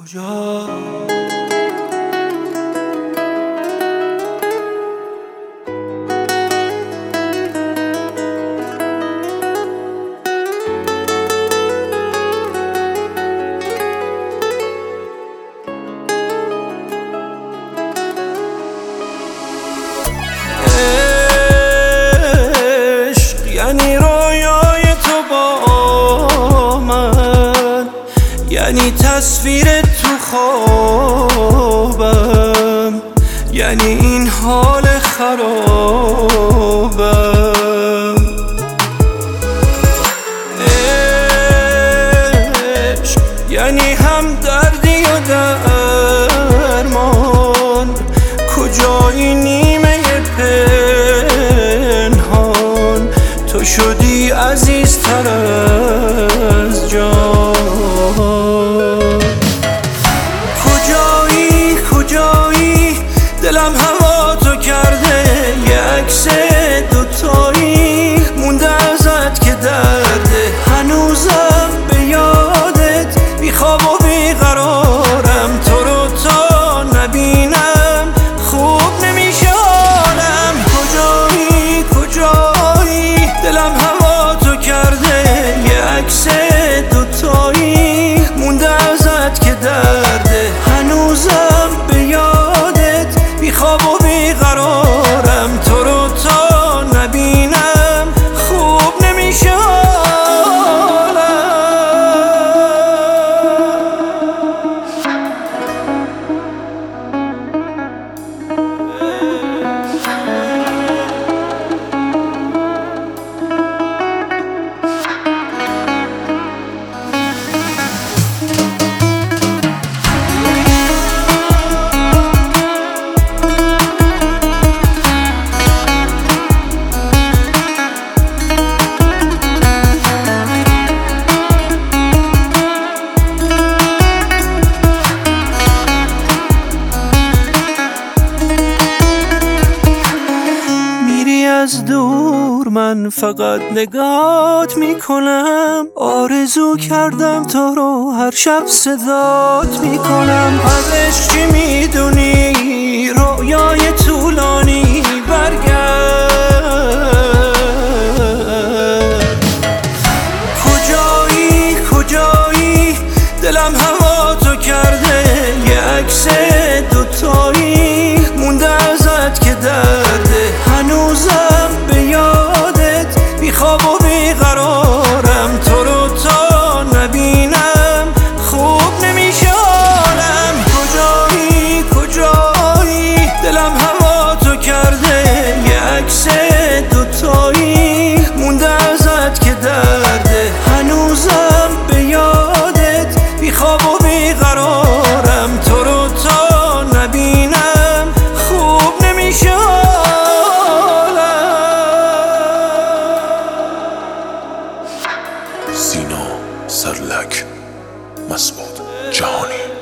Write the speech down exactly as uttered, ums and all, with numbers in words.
کجا عشق یعنی رویای تو با من، یعنی تصویر تو خوابم، یعنی این حال خرابم. عشق یعنی هم دردی و درمان، کجایی نیمه پنهان، تو شدی عزیزتر از جان. کجایی کجایی دلم هوا تو کرده، یه عکس دوتایی مونده ازت که درده، هنوزم به یادت بی خواب و بی قرارم، تو رو تا نبینم خوب نمیشه حالم. کجایی کجایی دلم هوا تو کرده، یه عکس دوتایی مونده ازت که درده، هنوزم به یادت بی خواب و بی قرارم، تو رو تا نبینم خوب نمیشه حالم. از دور من فقط نگات میکنم، آرزو کردم تو رو هر شب صدات میکنم. از عشق چی میدونی؟ رویای طولانی برگرد. کجایی کجایی دلم هوا تو کرده، یه عکس دوتایی مونده ازت که درده، هنوزم به یادت بی خواب و بی قرارم، تو رو تا نبینم خوب نمیشه حالم. کجایی کجایی دلم هوا تو کرده، یه عکس دوتایی مونده ازت که درده، هنوزم به یادت بی خواب و بی قرارم، تو رو تا نبینم خوب نمیشه حالم. سینا سرلک، مسعود جهانی.